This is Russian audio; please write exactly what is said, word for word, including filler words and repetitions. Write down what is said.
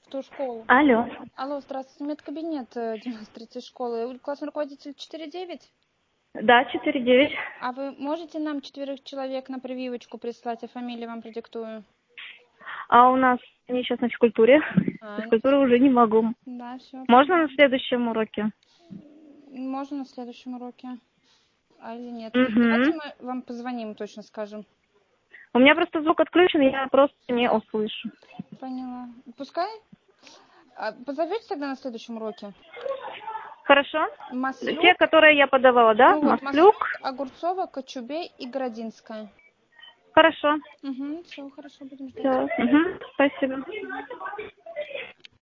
ту школу. Алло. Алло, здравствуйте, медкабинет девяносто третьей школы. Классный руководитель четыре девять? Да, четыре девять. А вы можете нам четверых человек на прививочку прислать, а фамилии вам продиктую? А у нас они сейчас на физкультуре. А, Физкультуру уже не могу. да, все. Можно на следующем уроке? Можно на следующем уроке. А или нет? Давайте Угу. мы вам позвоним, точно скажем. У меня просто звук отключен, и я просто не услышу. Поняла. Пускай? А позовете тогда на следующем уроке? Хорошо? Маслюк. Те, которые я подавала, да? Ну вот, Маслюк. Маслюк, Огурцова, Кочубей и Городинская. Хорошо. Угу, все, хорошо, будем ждать. Все. Угу. Спасибо.